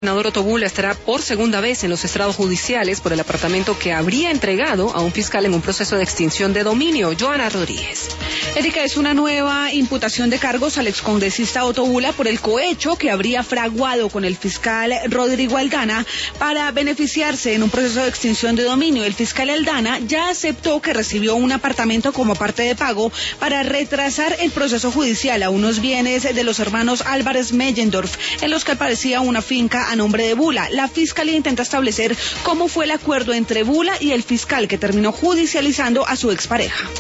El senador Otto Bula estará por segunda vez en los estrados judiciales por el apartamento que habría entregado a un fiscal en un proceso de extinción de dominio. Joana Rodríguez. Erika, es una nueva imputación de cargos al excongresista Otto Bula por el cohecho que habría fraguado con el fiscal Rodrigo Aldana para beneficiarse en un proceso de extinción de dominio. El fiscal Aldana ya aceptó que recibió un apartamento como parte de pago para retrasar el proceso judicial a unos bienes de los hermanos Álvarez Mellendorf, en los que aparecía una finca a nombre de Bula. La fiscalía intenta establecer cómo fue el acuerdo entre Bula y el fiscal que terminó judicializando a su expareja.